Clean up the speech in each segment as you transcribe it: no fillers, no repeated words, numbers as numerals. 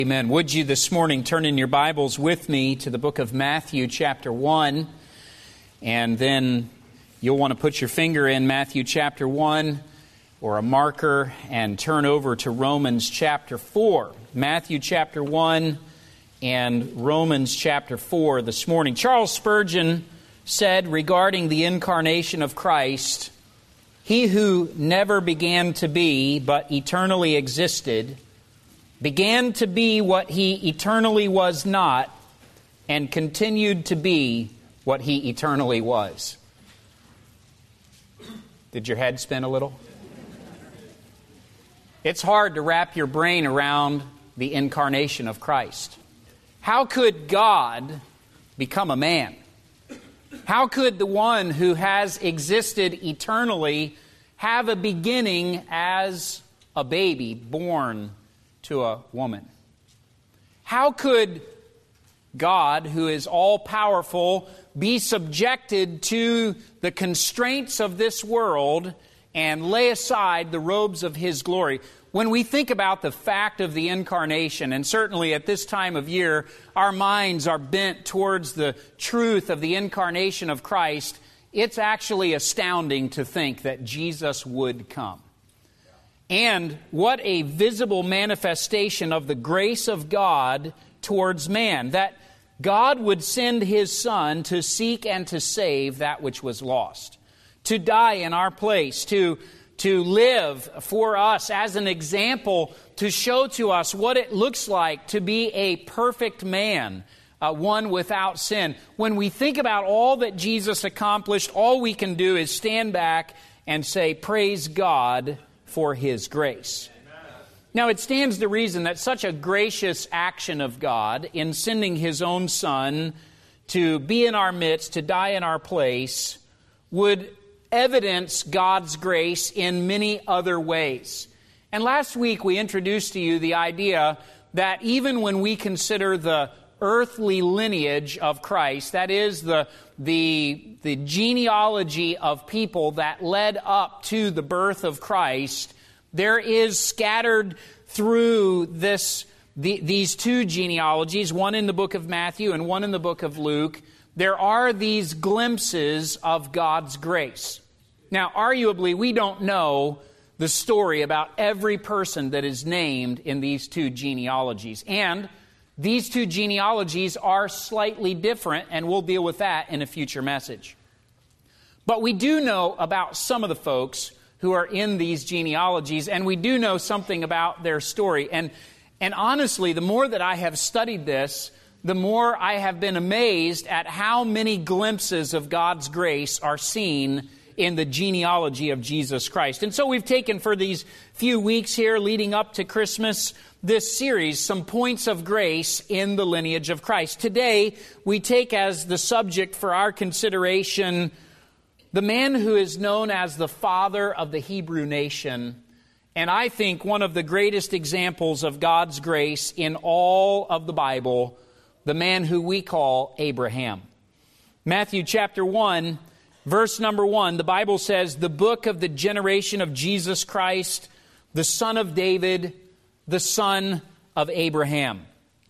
Amen. Would you this morning turn in your Bibles with me to the book of Matthew chapter 1, and then you'll want to put your finger in Matthew chapter 1 or a marker and turn over to Romans chapter 4. Matthew chapter 1 and Romans chapter 4 this morning. Charles Spurgeon said regarding the incarnation of Christ, "He who never began to be but eternally existed began to be what he eternally was not, and continued to be what he eternally was." Did your head spin a little? It's hard to wrap your brain around the incarnation of Christ. How could God become a man? How could the one who has existed eternally have a beginning as a baby born to a woman? How could God, who is all-powerful, be subjected to the constraints of this world and lay aside the robes of His glory? When we think about the fact of the incarnation, and certainly at this time of year, our minds are bent towards the truth of the incarnation of Christ, it's actually astounding to think that Jesus would come. And what a visible manifestation of the grace of God towards man, that God would send His Son to seek and to save that which was lost, to die in our place, to live for us as an example, to show to us what it looks like to be a perfect man, one without sin. When we think about all that Jesus accomplished, all we can do is stand back and say, praise God for His grace. Now, it stands to reason that such a gracious action of God in sending His own Son to be in our midst, to die in our place, would evidence God's grace in many other ways. And last week we introduced to you the idea that even when we consider the earthly lineage of Christ, that is the genealogy of people that led up to the birth of Christ, there is scattered through these two genealogies, one in the book of Matthew and one in the book of Luke, there are these glimpses of God's grace. Now, arguably, we don't know the story about every person that is named in these two genealogies. And these two genealogies are slightly different, and we'll deal with that in a future message. But we do know about some of the folks who are in these genealogies, and we do know something about their story. And honestly, the more that I have studied this, the more I have been amazed at how many glimpses of God's grace are seen in the genealogy of Jesus Christ. And so we've taken for these few weeks here leading up to Christmas this series, some points of grace in the lineage of Christ. Today, we take as the subject for our consideration the man who is known as the father of the Hebrew nation, and I think one of the greatest examples of God's grace in all of the Bible, the man who we call Abraham. Matthew chapter 1, verse number 1, the Bible says, "The book of the generation of Jesus Christ, the son of David, the son of Abraham.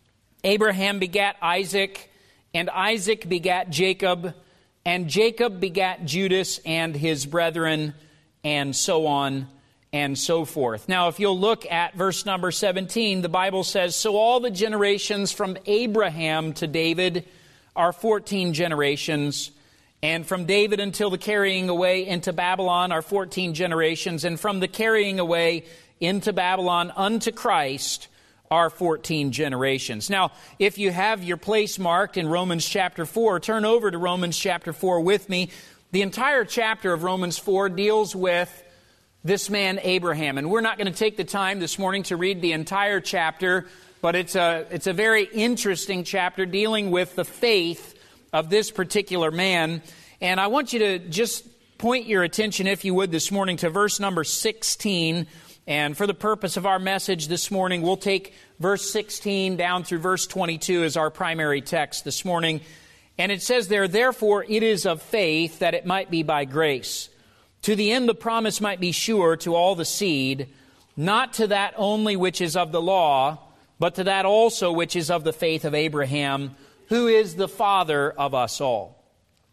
Abraham begat Isaac, and Isaac begat Jacob, and Jacob begat Judas and his brethren," and so on and so forth. Now, if you'll look at verse number 17, the Bible says, "So all the generations from Abraham to David are 14 generations, and from David until the carrying away into Babylon are 14 generations, and from the carrying away into Babylon unto Christ are 14 generations." Now, if you have your place marked in Romans chapter 4, turn over to Romans chapter 4 with me. The entire chapter of Romans 4 deals with this man Abraham. And we're not going to take the time this morning to read the entire chapter, but it's a very interesting chapter dealing with the faith of this particular man. And I want you to just point your attention, if you would, this morning to verse number 16. And for the purpose of our message this morning, we'll take verse 16 down through verse 22 as our primary text this morning. And it says there, "Therefore it is of faith that it might be by grace, to the end the promise might be sure to all the seed, not to that only which is of the law, but to that also which is of the faith of Abraham, who is the father of us all.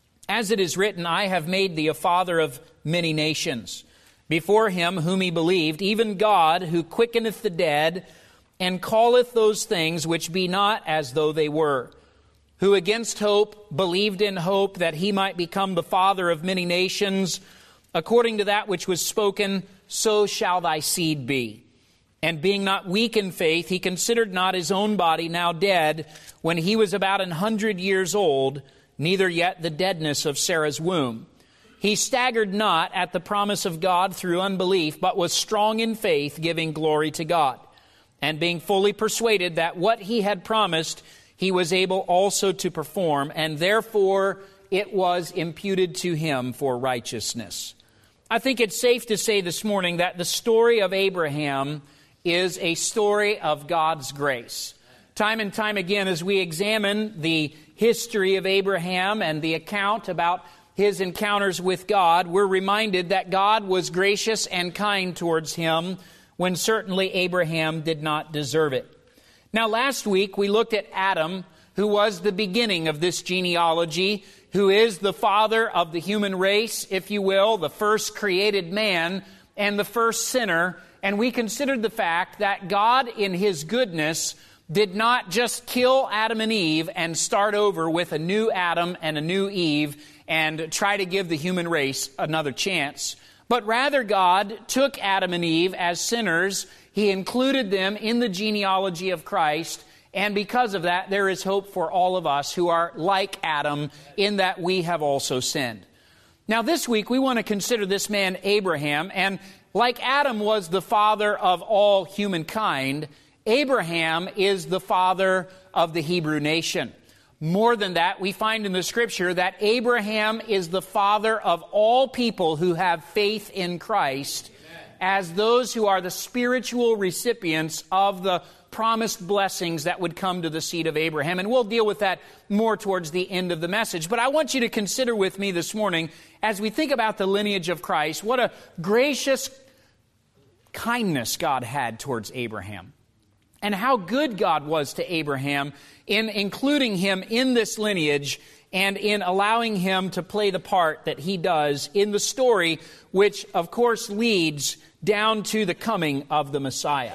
As it is written, I have made thee a father of many nations, before him whom he believed, even God, who quickeneth the dead, and calleth those things which be not as though they were, who against hope believed in hope that he might become the father of many nations, according to that which was spoken, so shall thy seed be. And being not weak in faith, he considered not his own body now dead, when he was about 100 years old, neither yet the deadness of Sarah's womb. He staggered not at the promise of God through unbelief, but was strong in faith, giving glory to God, and being fully persuaded that what he had promised, he was able also to perform, and therefore it was imputed to him for righteousness. I think it's safe to say this morning that the story of Abraham is a story of God's grace. Time and time again, as we examine the history of Abraham and the account about his encounters with God, we're reminded that God was gracious and kind towards him when certainly Abraham did not deserve it. Now, last week we looked at Adam, who was the beginning of this genealogy, who is the father of the human race, if you will, the first created man and the first sinner. And we considered the fact that God, in his goodness, did not just kill Adam and Eve and start over with a new Adam and a new Eve and try to give the human race another chance. But rather, God took Adam and Eve as sinners. He included them in the genealogy of Christ. And because of that, there is hope for all of us who are like Adam in that we have also sinned. Now, this week, we want to consider this man Abraham. And like Adam was the father of all humankind, Abraham is the father of the Hebrew nation. More than that, we find in the Scripture that Abraham is the father of all people who have faith in Christ, as those who are the spiritual recipients of the promised blessings that would come to the seed of Abraham. And we'll deal with that more towards the end of the message. But I want you to consider with me this morning, as we think about the lineage of Christ, what a gracious kindness God had towards Abraham, and how good God was to Abraham in including him in this lineage and in allowing him to play the part that he does in the story, which of course leads down to the coming of the Messiah.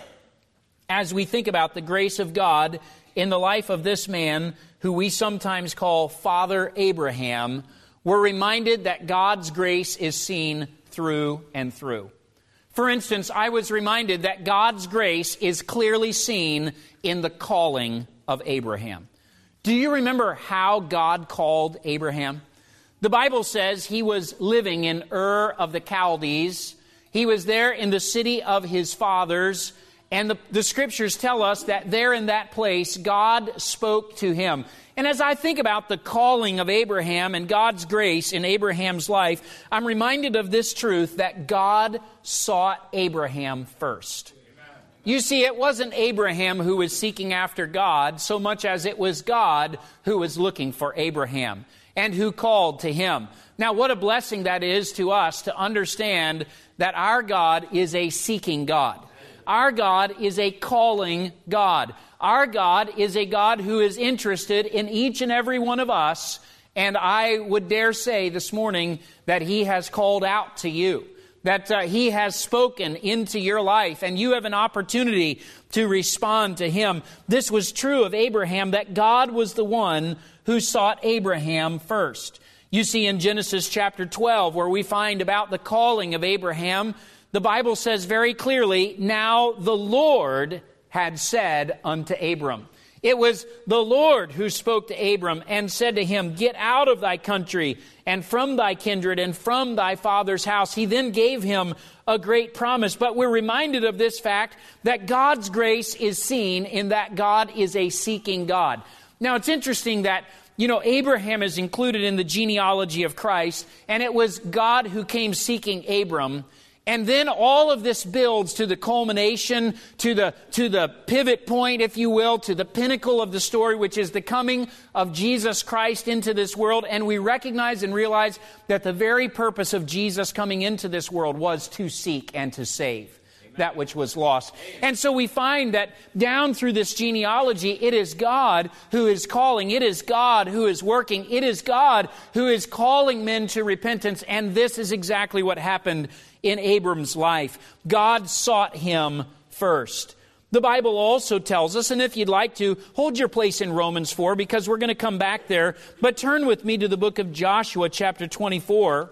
As we think about the grace of God in the life of this man, who we sometimes call Father Abraham, we're reminded that God's grace is seen through and through. For instance, I was reminded that God's grace is clearly seen in the calling of Abraham. Do you remember how God called Abraham? The Bible says he was living in Ur of the Chaldees. He was there in the city of his fathers. And the Scriptures tell us that there in that place, God spoke to him. And as I think about the calling of Abraham and God's grace in Abraham's life, I'm reminded of this truth, that God sought Abraham first. You see, it wasn't Abraham who was seeking after God so much as it was God who was looking for Abraham and who called to him. Now, what a blessing that is to us to understand that our God is a seeking God. Our God is a calling God. Our God is a God who is interested in each and every one of us. And I would dare say this morning that He has called out to you, that He has spoken into your life, and you have an opportunity to respond to Him. This was true of Abraham, that God was the one who sought Abraham first. You see in Genesis chapter 12, where we find about the calling of Abraham, the Bible says very clearly, now the Lord had said unto Abram. It was the Lord who spoke to Abram and said to him, get out of thy country and from thy kindred and from thy father's house. He then gave him a great promise. But we're reminded of this fact that God's grace is seen in that God is a seeking God. Now, it's interesting that Abraham is included in the genealogy of Christ, and it was God who came seeking Abram. And then all of this builds to the culmination, to the pivot point, if you will, to the pinnacle of the story, which is the coming of Jesus Christ into this world. And we recognize and realize that the very purpose of Jesus coming into this world was to seek and to save. that which was lost. And so we find that down through this genealogy, it is God who is calling. It is God who is working. It is God who is calling men to repentance. And this is exactly what happened in Abram's life. God sought him first. The Bible also tells us, and if you'd like to, hold your place in Romans 4, because we're going to come back there. But turn with me to the book of Joshua, chapter 24.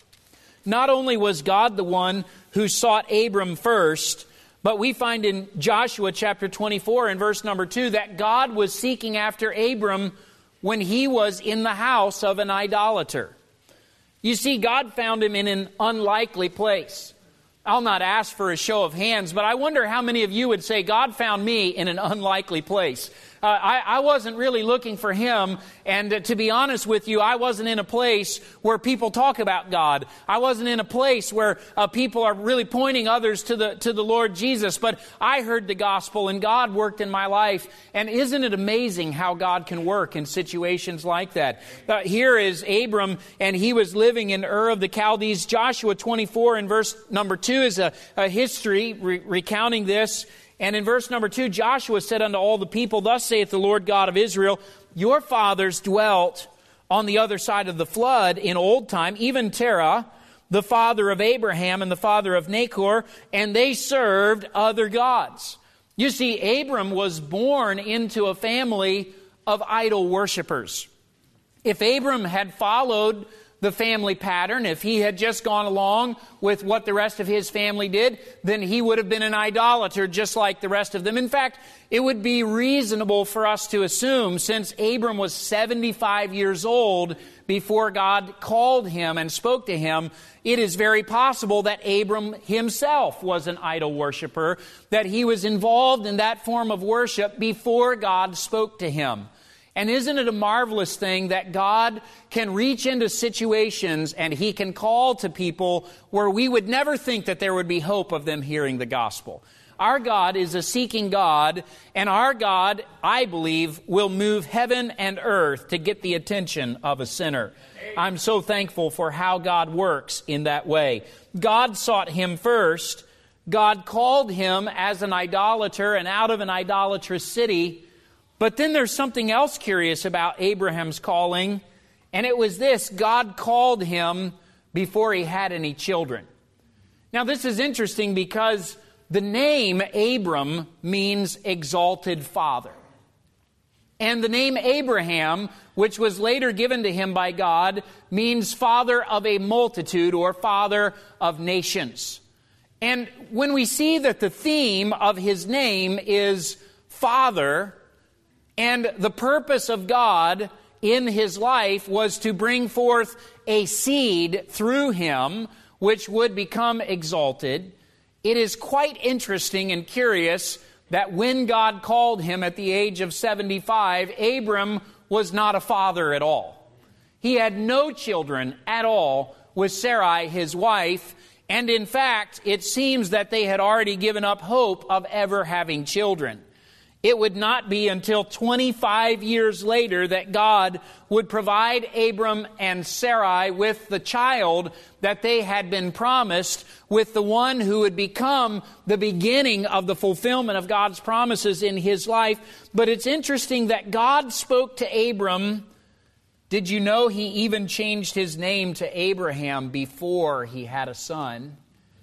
Not only was God the one who sought Abram first, but we find in Joshua chapter 24 and verse number 2 that God was seeking after Abram when he was in the house of an idolater. You see, God found him in an unlikely place. I'll not ask for a show of hands, but I wonder how many of you would say, God found me in an unlikely place. I wasn't really looking for him, and to be honest with you, I wasn't in a place where people talk about God. I wasn't in a place where people are really pointing others to the Lord Jesus, but I heard the gospel, and God worked in my life. And isn't it amazing how God can work in situations like that? Here is Abram, and he was living in Ur of the Chaldees. Joshua 24 and verse number 2 is a history recounting this. And in verse number 2, Joshua said unto all the people, Thus saith the Lord God of Israel, Your fathers dwelt on the other side of the flood in old time, even Terah, the father of Abraham and the father of Nachor, and they served other gods. You see, Abram was born into a family of idol worshipers. If Abram had followed the family pattern, if he had just gone along with what the rest of his family did, then he would have been an idolater just like the rest of them. In fact, it would be reasonable for us to assume, since Abram was 75 years old before God called him and spoke to him, it is very possible that Abram himself was an idol worshiper, that he was involved in that form of worship before God spoke to him. And isn't it a marvelous thing that God can reach into situations and he can call to people where we would never think that there would be hope of them hearing the gospel? Our God is a seeking God, and our God, I believe, will move heaven and earth to get the attention of a sinner. I'm so thankful for how God works in that way. God sought him first. God called him as an idolater and out of an idolatrous city. But then there's something else curious about Abraham's calling, and it was this: God called him before he had any children. Now this is interesting because the name Abram means exalted father. And the name Abraham, which was later given to him by God, means father of a multitude or father of nations. And when we see that the theme of his name is father, and the purpose of God in his life was to bring forth a seed through him which would become exalted, it is quite interesting and curious that when God called him at the age of 75, Abram was not a father at all. He had no children at all with Sarai, his wife, and in fact, it seems that they had already given up hope of ever having children. It would not be until 25 years later that God would provide Abram and Sarai with the child that they had been promised, with the one who would become the beginning of the fulfillment of God's promises in his life. But it's interesting that God spoke to Abram. Did you know he even changed his name to Abraham before he had a son?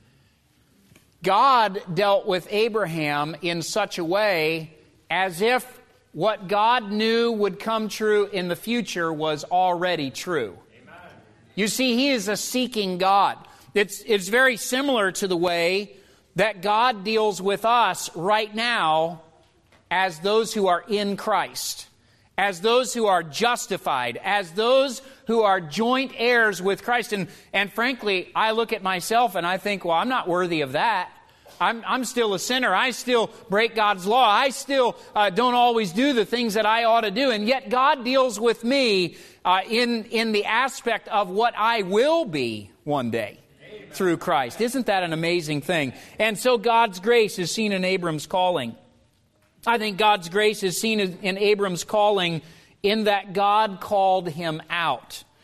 God dealt with Abraham in such a way as if what God knew would come true in the future was already true. Amen. You see, he is a seeking God. It's very similar to the way that God deals with us right now as those who are in Christ, as those who are justified, as those who are joint heirs with Christ. And frankly, I look at myself and I think, well, I'm not worthy of that. I'm still a sinner. I still break God's law. I still don't always do the things that I ought to do. And yet God deals with me in the aspect of what I will be one day. Amen. Through Christ. Isn't that an amazing thing? And so God's grace is seen in Abram's calling. I think God's grace is seen in Abram's calling in that God called him out.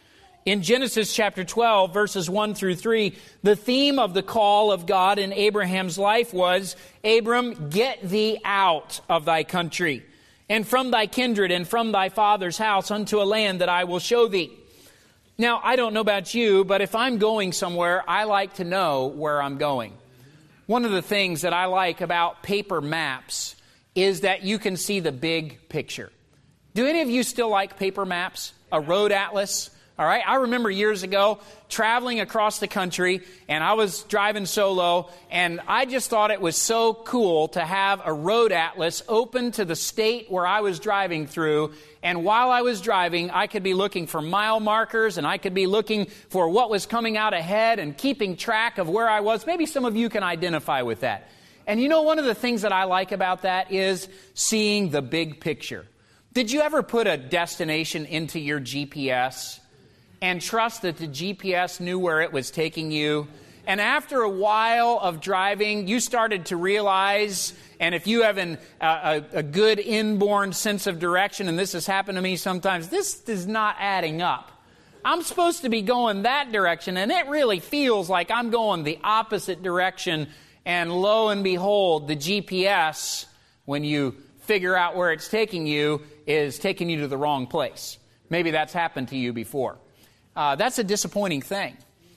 in Genesis chapter 12, verses 1 through 3, the theme of the call of God in Abraham's life was, Abram, get thee out of thy country, and from thy kindred, and from thy father's house, unto a land that I will show thee. Now, I don't know about you, but if I'm going somewhere, I like to know where I'm going. One of the things that I like about paper maps is that you can see the big picture. Do any of you still like paper maps? A road atlas? All right, I remember years ago traveling across the country, and I was driving solo, and I just thought it was so cool to have a road atlas open to the state where I was driving through. And while I was driving, I could be looking for mile markers, and I could be looking for what was coming out ahead and keeping track of where I was. Maybe some of you can identify with that. And you know, one of the things that I like about that is seeing the big picture. Did you ever put a destination into your GPS and trust that the GPS knew where it was taking you? And after a while of driving, you started to realize, and if you have a good inborn sense of direction, and this has happened to me sometimes, this is not adding up. I'm supposed to be going that direction, and it really feels like I'm going the opposite direction. And lo and behold, the GPS, when you figure out where it's taking you, is taking you to the wrong place. Maybe that's happened to you before. That's a disappointing thing.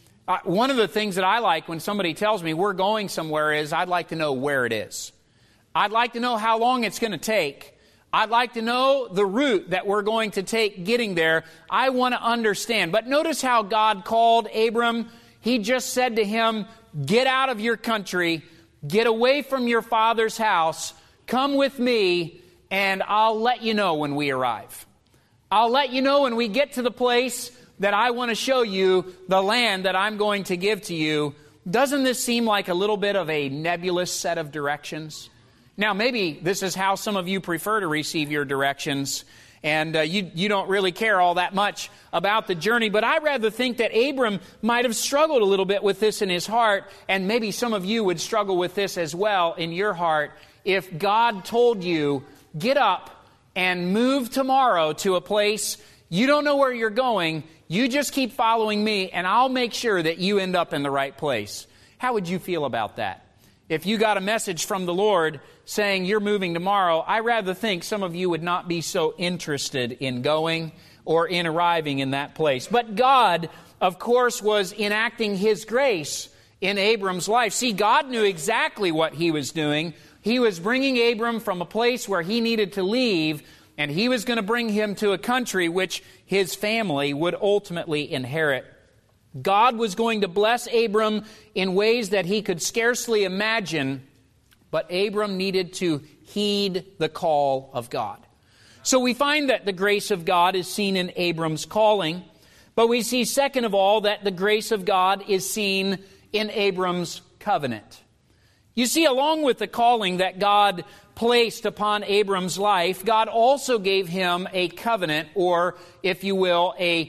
One of the things that I like when somebody tells me we're going somewhere is I'd like to know where it is. I'd like to know how long it's going to take. I'd like to know the route that we're going to take getting there. I want to understand. But notice how God called Abram. He just said to him, get out of your country, get away from your father's house, come with me, and I'll let you know when we arrive. I'll let you know when we get to the place that I want to show you, the land that I'm going to give to you. Doesn't this seem like a little bit of a nebulous set of directions? Now, maybe this is how some of you prefer to receive your directions, and you don't really care all that much about the journey. But I rather think that Abram might have struggled a little bit with this in his heart, and maybe some of you would struggle with this as well in your heart. If God told you, get up and move tomorrow to a place you don't know where you're going, you just keep following me, and I'll make sure that you end up in the right place. How would you feel about that? If you got a message from the Lord saying you're moving tomorrow, I rather think some of you would not be so interested in going or in arriving in that place. But God, of course, was enacting His grace in Abram's life. See, God knew exactly what He was doing. He was bringing Abram from a place where he needed to leave, and He was going to bring him to a country which his family would ultimately inherit. God was going to bless Abram in ways that he could scarcely imagine, but Abram needed to heed the call of God. So we find that the grace of God is seen in Abram's calling, but we see, second of all, that the grace of God is seen in Abram's covenant. You see, along with the calling that God placed upon Abram's life, God also gave him a covenant, or, if you will, a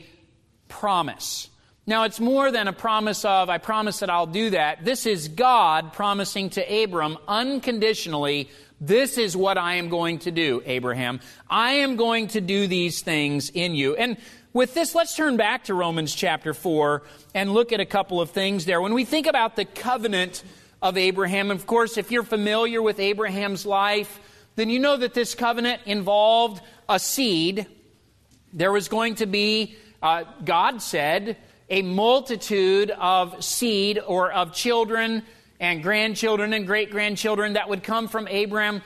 promise. Now, it's more than a promise of, I promise that I'll do that. This is God promising to Abram unconditionally, this is what I am going to do, Abraham. I am going to do these things in you. And with this, let's turn back to Romans chapter 4 and look at a couple of things there. When we think about the covenant of Abraham, of course, if you're familiar with Abraham's life, then you know that this covenant involved a seed. There was going to be, God said, a multitude of seed or of children and grandchildren and great-grandchildren that would come from Abraham,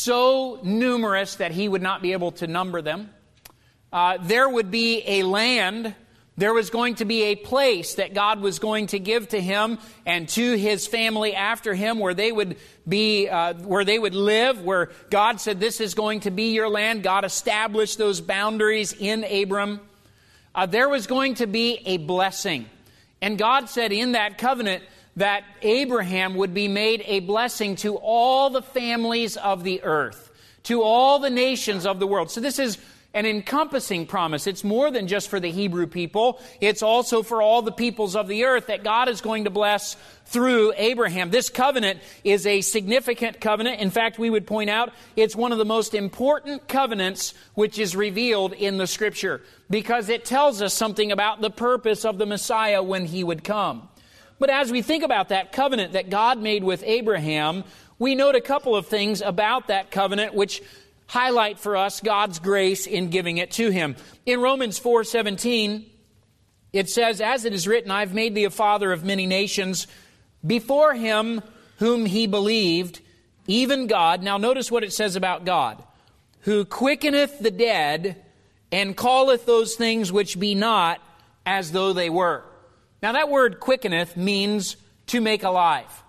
so numerous that he would not be able to number them. There would be a land. There was going to be a place that God was going to give to him and to his family after him, where they would be, where they would live, where God said, this is going to be your land. God established those boundaries in Abram. There was going to be a blessing. And God said in that covenant that Abraham would be made a blessing to all the families of the earth, to all the nations of the world. So this is an encompassing promise. It's more than just for the Hebrew people. It's also for all the peoples of the earth that God is going to bless through Abraham. This covenant is a significant covenant. In fact, we would point out it's one of the most important covenants which is revealed in the Scripture, because it tells us something about the purpose of the Messiah when He would come. But as we think about that covenant that God made with Abraham, we note a couple of things about that covenant which highlight for us God's grace in giving it to him. In Romans 4:17, it says, "As it is written, I've made thee a father of many nations before him whom he believed, even God." Now notice what it says about God. "Who quickeneth the dead and calleth those things which be not as though they were." Now that word quickeneth means to make alive.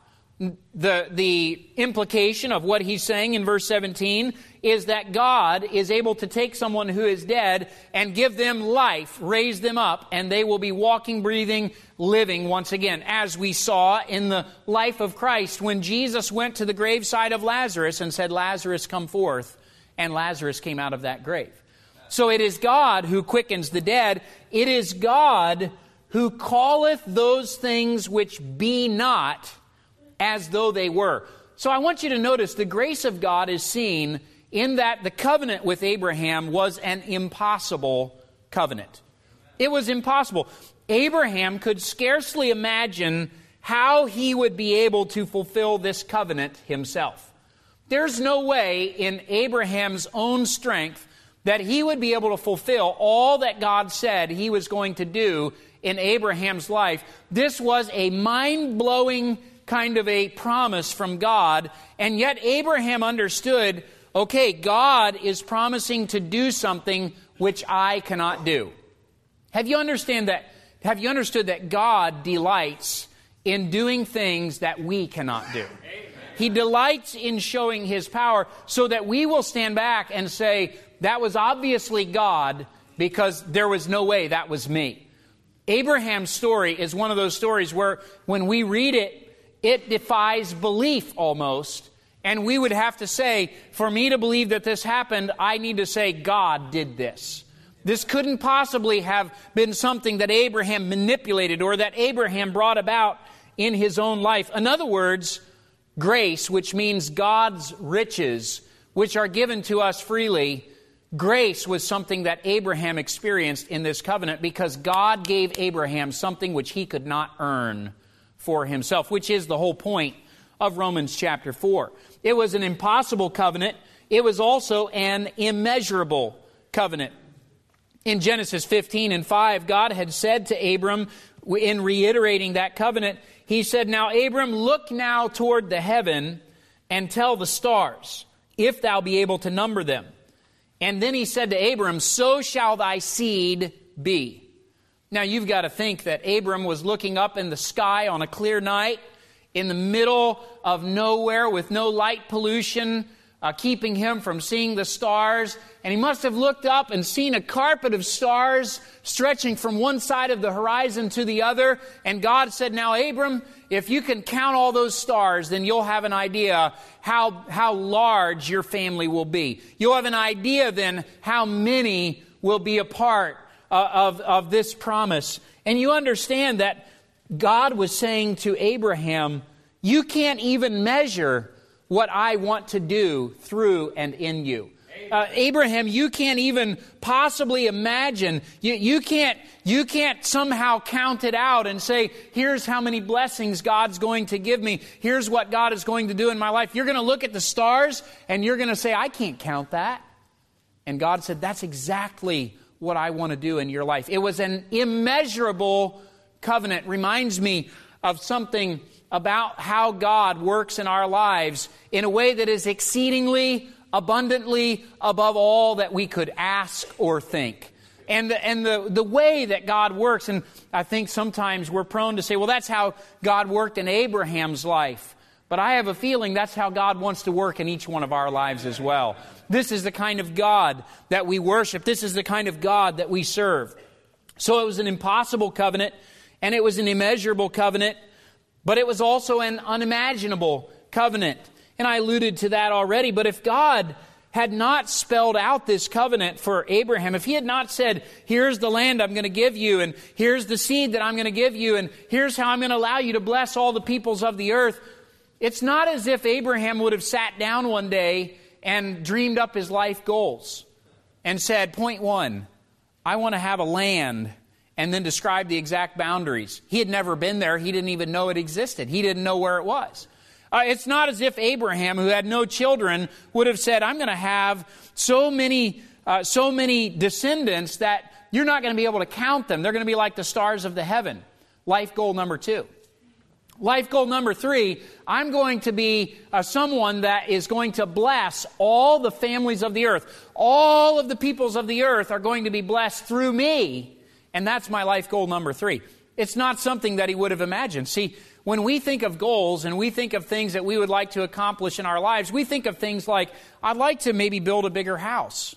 The implication of what he's saying in verse 17 is that God is able to take someone who is dead and give them life, raise them up, and they will be walking, breathing, living once again. As we saw in the life of Christ when Jesus went to the graveside of Lazarus and said, "Lazarus, come forth," and Lazarus came out of that grave. So it is God who quickens the dead. It is God who calleth those things which be not as though they were. So I want you to notice the grace of God is seen in that the covenant with Abraham was an impossible covenant. It was impossible. Abraham could scarcely imagine how he would be able to fulfill this covenant himself. There's no way in Abraham's own strength that he would be able to fulfill all that God said he was going to do in Abraham's life. This was a mind-blowing kind of a promise from God, and yet Abraham understood, okay, God is promising to do something which I cannot do. Have you understood that God delights in doing things that we cannot do? He delights in showing His power so that we will stand back and say, that was obviously God, because there was no way that was me. Abraham's story is one of those stories where when we read it, it defies belief almost. And we would have to say, for me to believe that this happened, I need to say God did this. This couldn't possibly have been something that Abraham manipulated or that Abraham brought about in his own life. In other words, grace, which means God's riches, which are given to us freely, grace was something that Abraham experienced in this covenant because God gave Abraham something which he could not earn for himself, which is the whole point of Romans chapter 4. It was an impossible covenant. It was also an immeasurable covenant. In Genesis 15:5, God had said to Abram, in reiterating that covenant, He said, "Now, Abram, look now toward the heaven and tell the stars, if thou be able to number them." And then He said to Abram, "So shall thy seed be." Now, you've got to think that Abram was looking up in the sky on a clear night in the middle of nowhere with no light pollution, keeping him from seeing the stars. And he must have looked up and seen a carpet of stars stretching from one side of the horizon to the other. And God said, "Now, Abram, if you can count all those stars, then you'll have an idea how large your family will be. You'll have an idea then how many will be a part of this promise." And you understand that God was saying to Abraham, you can't even measure what I want to do through and in you. Abraham, you can't even possibly imagine. You can't somehow count it out and say, here's how many blessings God's going to give me. Here's what God is going to do in my life. You're going to look at the stars and you're going to say, I can't count that. And God said, that's exactly what I want to do in your life. It was an immeasurable covenant. Reminds me of something about how God works in our lives in a way that is exceedingly, abundantly above all that we could ask or think. And the way that God works, and I think sometimes we're prone to say, well, that's how God worked in Abraham's life. But I have a feeling that's how God wants to work in each one of our lives as well. This is the kind of God that we worship. This is the kind of God that we serve. So it was an impossible covenant, and it was an immeasurable covenant, but it was also an unimaginable covenant. And I alluded to that already. But if God had not spelled out this covenant for Abraham, if he had not said, here's the land I'm going to give you, and here's the seed that I'm going to give you, and here's how I'm going to allow you to bless all the peoples of the earth, it's not as if Abraham would have sat down one day and dreamed up his life goals and said, point one, I want to have a land, and then describe the exact boundaries. He had never been there. He didn't even know it existed. He didn't know where it was. It's not as if Abraham, who had no children, would have said, I'm going to have so many descendants that you're not going to be able to count them. They're going to be like the stars of the heaven. Life goal number 2. Life goal number 3, I'm going to be someone that is going to bless all the families of the earth. All of the peoples of the earth are going to be blessed through me. And that's my life goal number 3. It's not something that he would have imagined. See, when we think of goals and we think of things that we would like to accomplish in our lives, we think of things like, I'd like to maybe build a bigger house.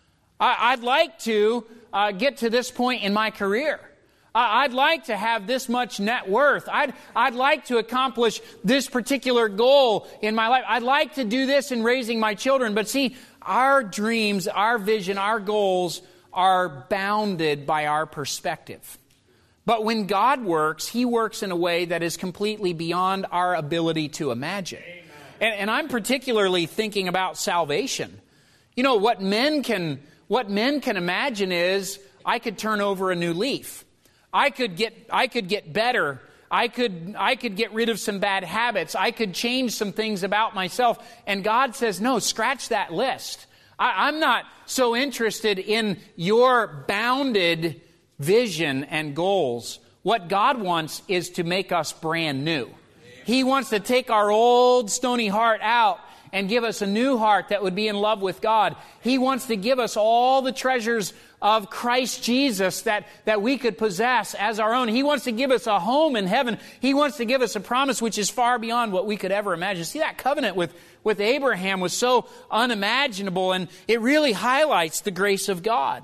I'd like to get to this point in my career. I'd like to have this much net worth. I'd like to accomplish this particular goal in my life. I'd like to do this in raising my children. But see, our dreams, our vision, our goals are bounded by our perspective. But when God works, He works in a way that is completely beyond our ability to imagine. And I'm particularly thinking about salvation. You know, what men can imagine is, I could turn over a new leaf. I could get better. I could get rid of some bad habits. I could change some things about myself. And God says, no, scratch that list. I'm not so interested in your bounded vision and goals. What God wants is to make us brand new. He wants to take our old stony heart out and give us a new heart that would be in love with God. He wants to give us all the treasures of Christ Jesus that we could possess as our own. He wants to give us a home in heaven. He wants to give us a promise which is far beyond what we could ever imagine. See, that covenant with Abraham was so unimaginable, and it really highlights the grace of God.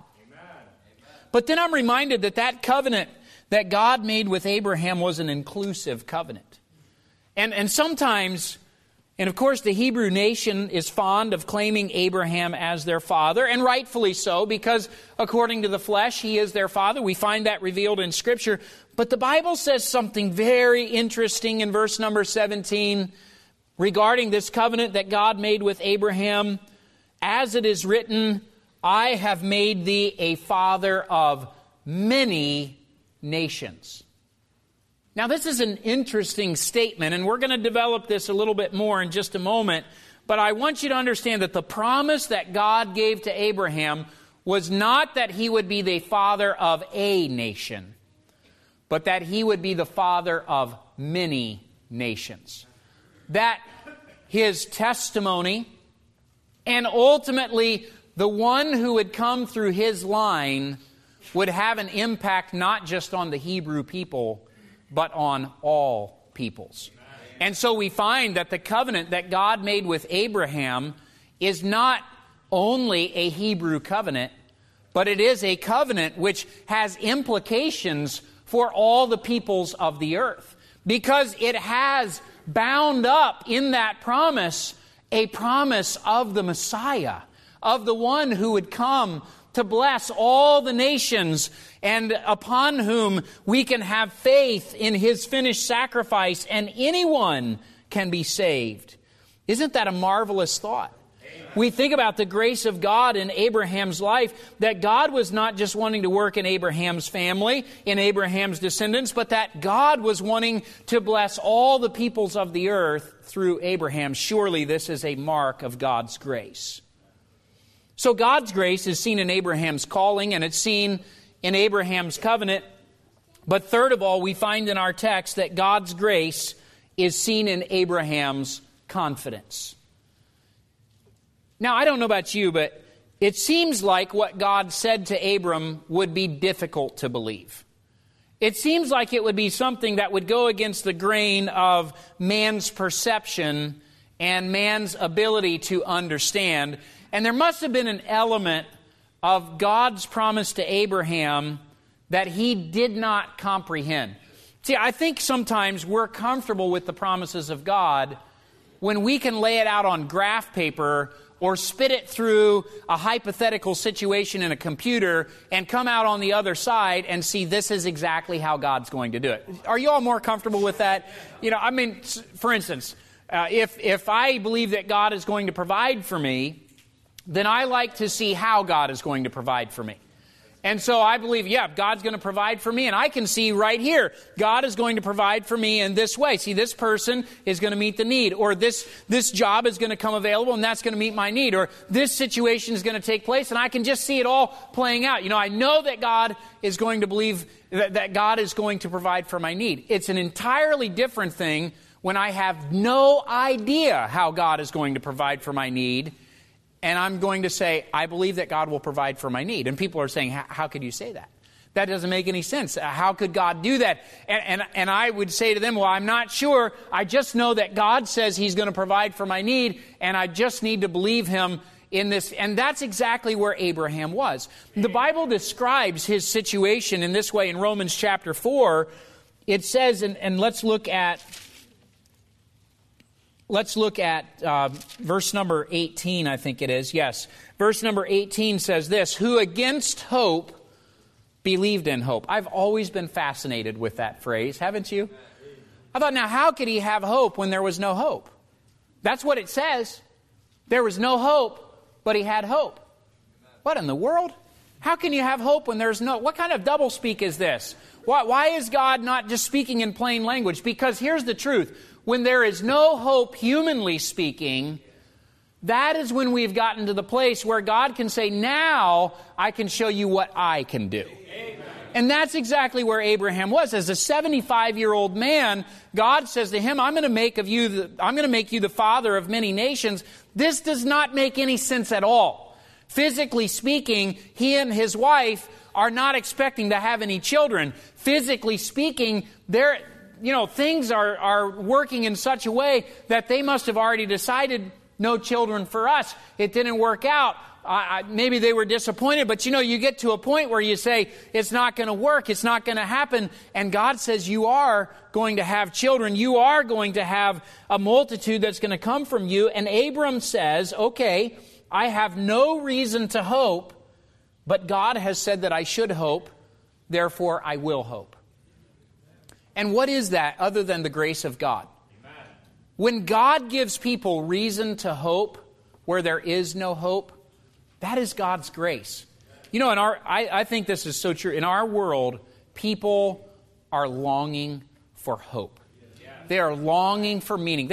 But then I'm reminded that covenant that God made with Abraham was an inclusive covenant. And sometimes, and of course the Hebrew nation is fond of claiming Abraham as their father, and rightfully so, because according to the flesh, he is their father. We find that revealed in Scripture. But the Bible says something very interesting in verse number 17 regarding this covenant that God made with Abraham. As it is written, I have made thee a father of many nations. Now, this is an interesting statement, and we're going to develop this a little bit more in just a moment. But I want you to understand that the promise that God gave to Abraham was not that he would be the father of a nation, but that he would be the father of many nations. That his testimony, and ultimately the one who would come through his line, would have an impact not just on the Hebrew people, but on all peoples. And so we find that the covenant that God made with Abraham is not only a Hebrew covenant, but it is a covenant which has implications for all the peoples of the earth. Because it has bound up in that promise a promise of the Messiah, of the one who would come to bless all the nations, and upon whom we can have faith in His finished sacrifice, and anyone can be saved. Isn't that a marvelous thought? Amen. We think about the grace of God in Abraham's life, that God was not just wanting to work in Abraham's family, in Abraham's descendants, but that God was wanting to bless all the peoples of the earth through Abraham. Surely this is a mark of God's grace. So God's grace is seen in Abraham's calling, and it's seen in Abraham's covenant. But third of all, we find in our text that God's grace is seen in Abraham's confidence. Now, I don't know about you, but it seems like what God said to Abram would be difficult to believe. It seems like it would be something that would go against the grain of man's perception and man's ability to understand. And there must have been an element of God's promise to Abraham that he did not comprehend. See, I think sometimes we're comfortable with the promises of God when we can lay it out on graph paper or spit it through a hypothetical situation in a computer and come out on the other side and see this is exactly how God's going to do it. Are you all more comfortable with that? For instance, if I believe that God is going to provide for me, then I like to see how God is going to provide for me. And so I believe, God's going to provide for me. And I can see right here, God is going to provide for me in this way. See, this person is going to meet the need. Or this job is going to come available and that's going to meet my need. Or this situation is going to take place and I can just see it all playing out. I know that God is going to believe that God is going to provide for my need. It's an entirely different thing when I have no idea how God is going to provide for my need. And I'm going to say, I believe that God will provide for my need. And people are saying, how could you say that? That doesn't make any sense. How could God do that? And I would say to them, well, I'm not sure. I just know that God says He's going to provide for my need, and I just need to believe Him in this. And that's exactly where Abraham was. The Bible describes his situation in this way in Romans chapter 4. It says, and let's look at verse number 18, I think it is. Yes. Verse number 18 says this, who against hope believed in hope. I've always been fascinated with that phrase, haven't you? I thought, now how could he have hope when there was no hope? That's what it says. There was no hope, but he had hope. What in the world? How can you have hope when there's no... What kind of doublespeak is this? Why is God not just speaking in plain language? Because here's the truth. When there is no hope, humanly speaking, that is when we've gotten to the place where God can say, now I can show you what I can do. Amen. And that's exactly where Abraham was. As a 75-year-old man, God says to him, I'm going to make you the father of many nations. This does not make any sense at all. Physically speaking, he and his wife are not expecting to have any children. Physically speaking, things are working in such a way that they must have already decided no children for us. It didn't work out. Maybe they were disappointed, but you get to a point where you say, it's not going to work, it's not going to happen. And God says, you are going to have children. You are going to have a multitude that's going to come from you. And Abram says, okay, I have no reason to hope, but God has said that I should hope, therefore I will hope. And what is that other than the grace of God? Amen. When God gives people reason to hope where there is no hope, that is God's grace. I think this is so true. In our world, people are longing for hope. They are longing for meaning.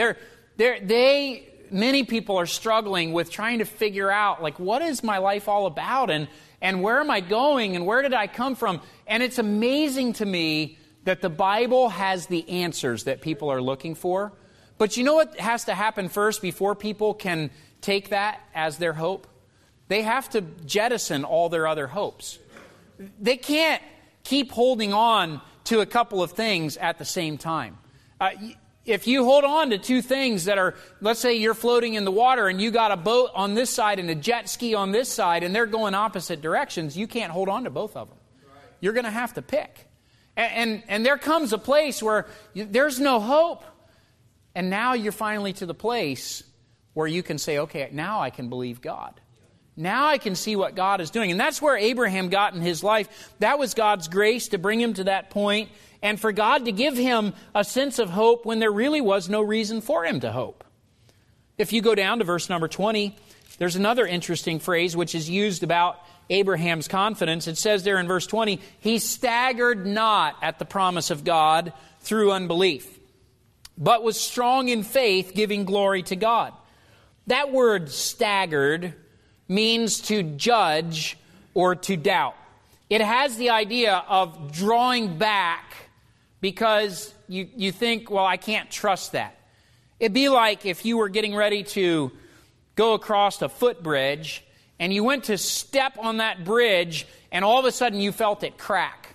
Many people are struggling with trying to figure out, what is my life all about? And where am I going? And where did I come from? And it's amazing to me that the Bible has the answers that people are looking for. But you know what has to happen first before people can take that as their hope? They have to jettison all their other hopes. They can't keep holding on to a couple of things at the same time. If you hold on to two things that are, let's say you're floating in the water and you got a boat on this side and a jet ski on this side and they're going opposite directions, you can't hold on to both of them. You're going to have to pick. And there comes a place where there's no hope. And now you're finally to the place where you can say, okay, now I can believe God. Now I can see what God is doing. And that's where Abraham got in his life. That was God's grace to bring him to that point, and for God to give him a sense of hope when there really was no reason for him to hope. If you go down to verse number 20, there's another interesting phrase which is used about Abraham's confidence. It says there in verse 20, he staggered not at the promise of God through unbelief, but was strong in faith, giving glory to God. That word staggered means to judge or to doubt. It has the idea of drawing back because you think, well, I can't trust that. It'd be like if you were getting ready to go across a footbridge and you went to step on that bridge and all of a sudden you felt it crack.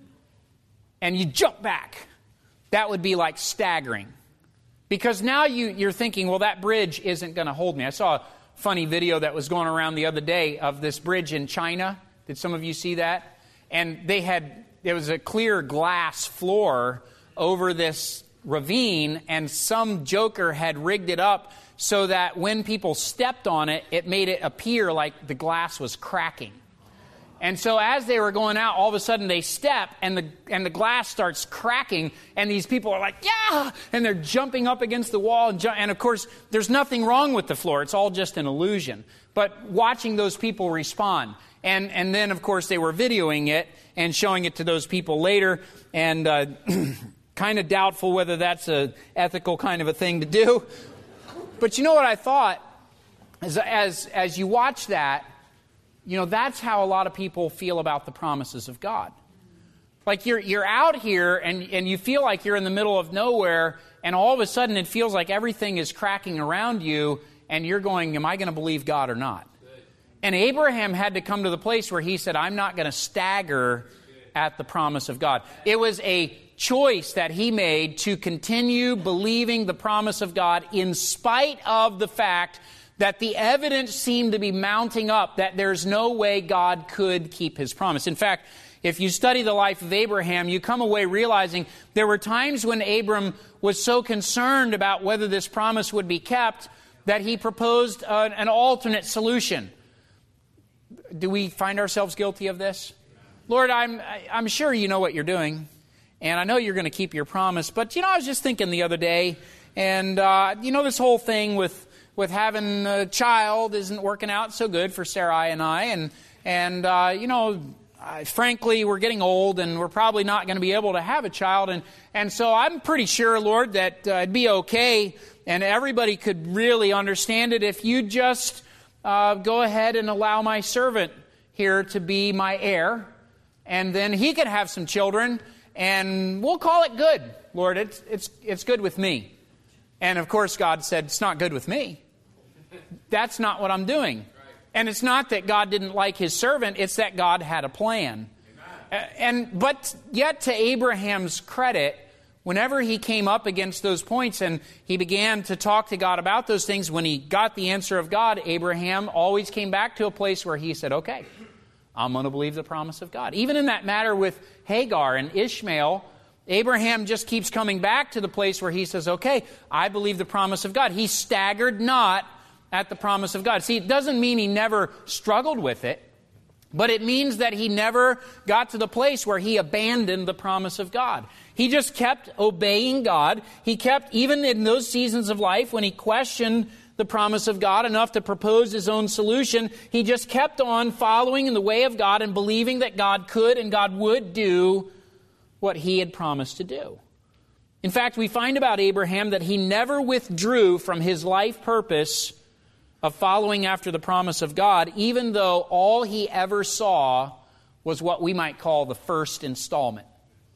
And you jump back. That would be like staggering. Because now you're thinking, well, that bridge isn't going to hold me. I saw a funny video that was going around the other day of this bridge in China. Did some of you see that? And there was a clear glass floor over this ravine, and some joker had rigged it up so that when people stepped on it, it made it appear like the glass was cracking. And so as they were going out, all of a sudden they step, and the glass starts cracking, and these people are like, yeah! And they're jumping up against the wall. And of course, there's nothing wrong with the floor. It's all just an illusion. But watching those people respond. And then, of course, they were videoing it and showing it to those people later. And kind of doubtful whether that's an ethical kind of a thing to do. But you know what I thought? As you watch that, you know, that's how a lot of people feel about the promises of God. Like you're out here and you feel like you're in the middle of nowhere, and all of a sudden it feels like everything is cracking around you, and you're going, am I going to believe God or not? And Abraham had to come to the place where he said, I'm not going to stagger at the promise of God. It was a choice that he made to continue believing the promise of God in spite of the fact that the evidence seemed to be mounting up that there's no way God could keep his promise. In fact, if you study the life of Abraham, you come away realizing there were times when Abram was so concerned about whether this promise would be kept that he proposed an alternate solution. Do we find ourselves guilty of this? Lord, I'm sure you know what you're doing, and I know you're going to keep your promise, but, I was just thinking the other day, and, this whole thing with having a child isn't working out so good for Sarai and I. And frankly, we're getting old and we're probably not going to be able to have a child. And so I'm pretty sure, Lord, that it'd be okay and everybody could really understand it if you just go ahead and allow my servant here to be my heir. And then he could have some children and we'll call it good. Lord, it's good with me. And of course, God said, it's not good with me. That's not what I'm doing. And it's not that God didn't like his servant, it's that God had a plan. But yet to Abraham's credit, whenever he came up against those points and he began to talk to God about those things, when he got the answer of God, Abraham always came back to a place where he said, okay, I'm going to believe the promise of God. Even in that matter with Hagar and Ishmael, Abraham just keeps coming back to the place where he says, okay, I believe the promise of God. He staggered not at the promise of God. See, it doesn't mean he never struggled with it, but it means that he never got to the place where he abandoned the promise of God. He just kept obeying God. He kept, even in those seasons of life when he questioned the promise of God enough to propose his own solution, he just kept on following in the way of God and believing that God could and God would do what he had promised to do. In fact, we find about Abraham that he never withdrew from his life purpose of following after the promise of God, even though all he ever saw was what we might call the first installment.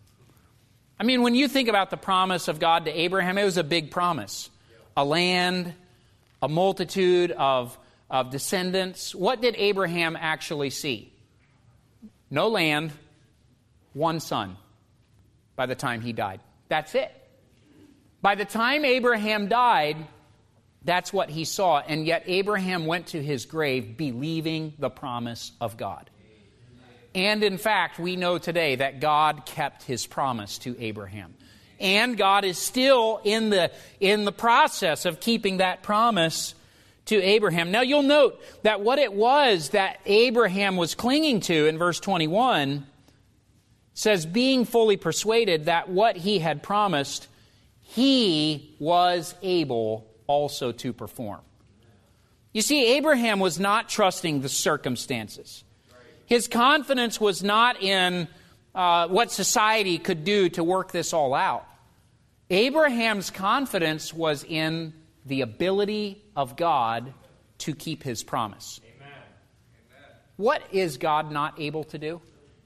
I mean, when you think about the promise of God to Abraham, it was a big promise. A land, a multitude of descendants. What did Abraham actually see? No land, one son by the time he died. That's it. By the time Abraham died, that's what he saw. And yet Abraham went to his grave believing the promise of God. And in fact, we know today that God kept his promise to Abraham. And God is still in the process of keeping that promise to Abraham. Now you'll note that what it was that Abraham was clinging to in verse 21 says, being fully persuaded that what he had promised, he was able also to perform. You see, Abraham was not trusting the circumstances. His confidence was not in what society could do to work this all out. Abraham's confidence was in the ability of God to keep his promise. Amen. What is God not able to do?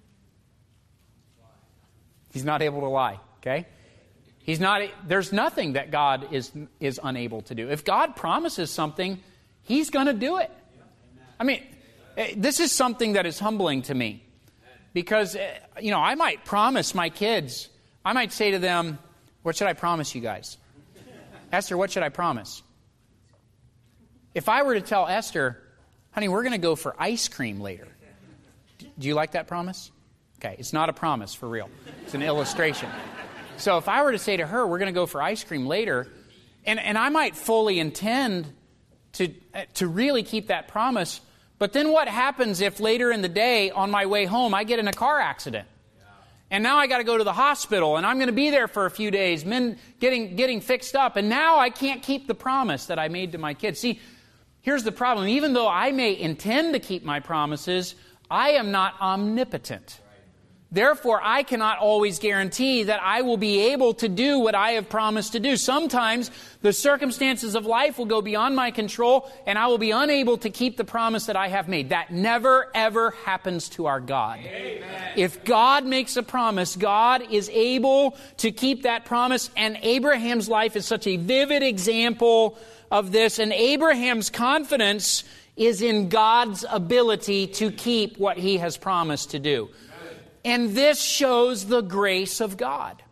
He's not able to lie, okay? There's nothing that God is unable to do. If God promises something, he's going to do it. I mean, this is something that is humbling to me. Because, I might promise my kids, I might say to them, what should I promise you guys? Esther, what should I promise? If I were to tell Esther, honey, we're going to go for ice cream later. Do you like that promise? Okay, it's not a promise for real. It's an illustration. So if I were to say to her, we're going to go for ice cream later, And I might fully intend to really keep that promise. But then what happens if later in the day on my way home I get in a car accident? And now I got to go to the hospital, and I'm going to be there for a few days, getting fixed up. And now I can't keep the promise that I made to my kids. See, here's the problem. Even though I may intend to keep my promises, I am not omnipotent. Therefore, I cannot always guarantee that I will be able to do what I have promised to do. Sometimes the circumstances of life will go beyond my control, and I will be unable to keep the promise that I have made. That never, ever happens to our God. Amen. If God makes a promise, God is able to keep that promise, and Abraham's life is such a vivid example of this. And Abraham's confidence is in God's ability to keep what He has promised to do. And this shows the grace of God.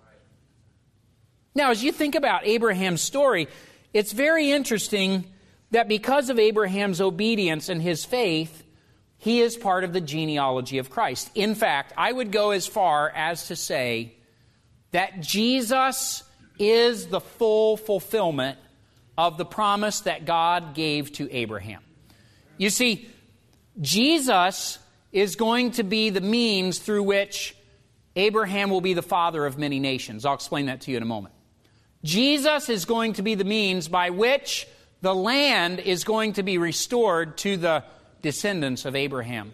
Now, as you think about Abraham's story, it's very interesting that because of Abraham's obedience and his faith, he is part of the genealogy of Christ. In fact, I would go as far as to say that Jesus is the full fulfillment of the promise that God gave to Abraham. You see, Jesus is going to be the means through which Abraham will be the father of many nations. I'll explain that to you in a moment. Jesus is going to be the means by which the land is going to be restored to the descendants of Abraham.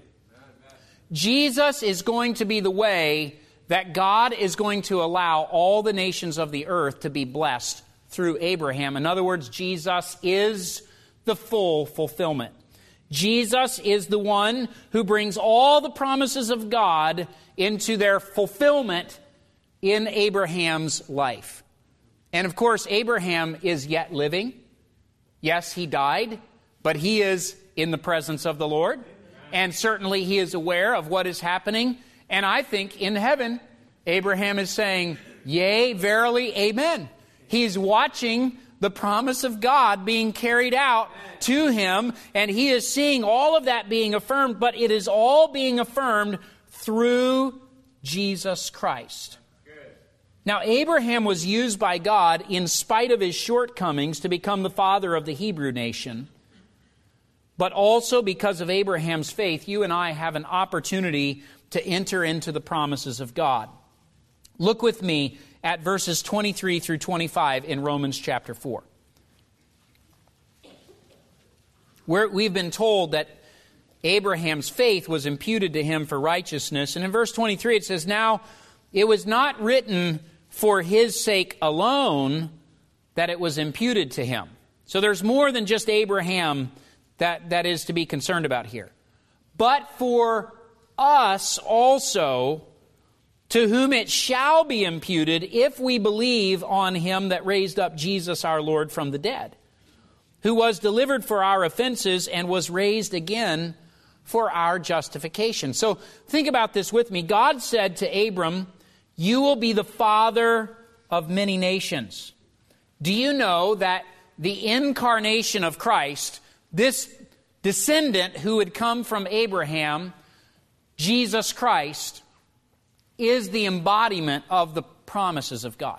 Jesus is going to be the way that God is going to allow all the nations of the earth to be blessed through Abraham. In other words, Jesus is the full fulfillment. Jesus is the one who brings all the promises of God into their fulfillment in Abraham's life. And of course, Abraham is yet living. Yes, he died, but he is in the presence of the Lord. And certainly he is aware of what is happening. And I think in heaven, Abraham is saying, "Yea, verily, amen." He's watching the promise of God being carried out to him, and he is seeing all of that being affirmed, but it is all being affirmed through Jesus Christ. Now, Abraham was used by God in spite of his shortcomings to become the father of the Hebrew nation, but also because of Abraham's faith, you and I have an opportunity to enter into the promises of God. Look with me at verses 23 through 25 in Romans chapter 4. Where we've been told that Abraham's faith was imputed to him for righteousness. And in verse 23 it says, "Now it was not written for his sake alone that it was imputed to him." So there's more than just Abraham that is to be concerned about here. "But for us also, to whom it shall be imputed if we believe on him that raised up Jesus our Lord from the dead, who was delivered for our offenses and was raised again for our justification." So think about this with me. God said to Abram, "You will be the father of many nations." Do you know that the incarnation of Christ, this descendant who would come from Abraham, Jesus Christ, is the embodiment of the promises of God?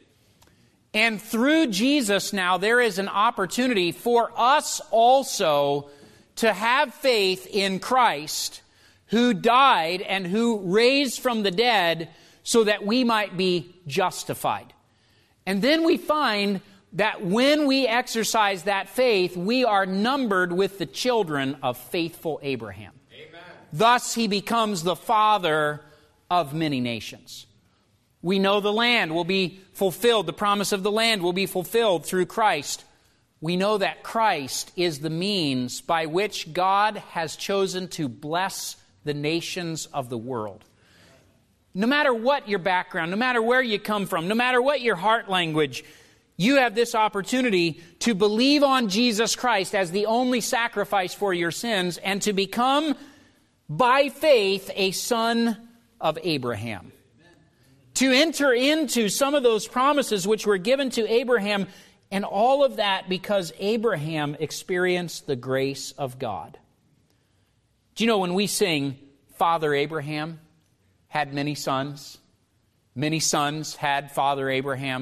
And through Jesus now, there is an opportunity for us also to have faith in Christ, who died and who raised from the dead so that we might be justified. And then we find that when we exercise that faith, we are numbered with the children of faithful Abraham. Amen. Thus, he becomes the father of many nations. We know the land will be fulfilled. The promise of the land will be fulfilled through Christ. We know that Christ is the means by which God has chosen to bless the nations of the world. No matter what your background, no matter where you come from, no matter what your heart language, you have this opportunity to believe on Jesus Christ as the only sacrifice for your sins and to become, by faith, a son of Abraham. To enter into some of those promises which were given to Abraham, and all of that because Abraham experienced the grace of God. Do you know when we sing, "Father Abraham had many sons had Father Abraham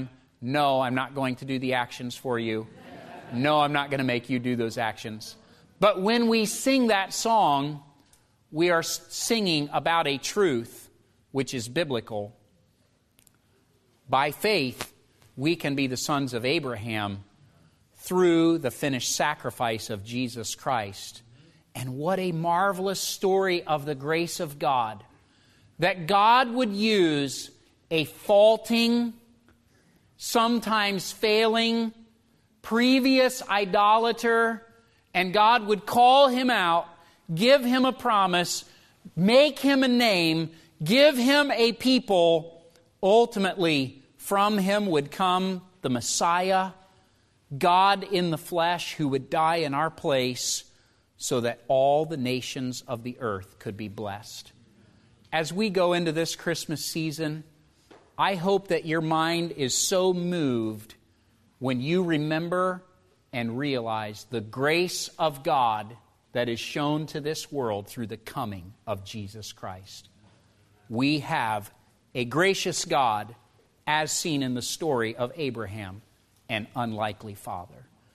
No, I'm not going to do the actions for you. No, I'm not going to make you do those actions. But when we sing that song, we are singing about a truth which is biblical. By faith, we can be the sons of Abraham through the finished sacrifice of Jesus Christ. And what a marvelous story of the grace of God, that God would use a faulting, sometimes failing, previous idolater, and God would call him out, give him a promise, make him a name, give him a people. Ultimately, from him would come the Messiah, God in the flesh, who would die in our place so that all the nations of the earth could be blessed. As we go into this Christmas season, I hope that your mind is so moved when you remember and realize the grace of God that is shown to this world through the coming of Jesus Christ. We have a gracious God, as seen in the story of Abraham, an unlikely father.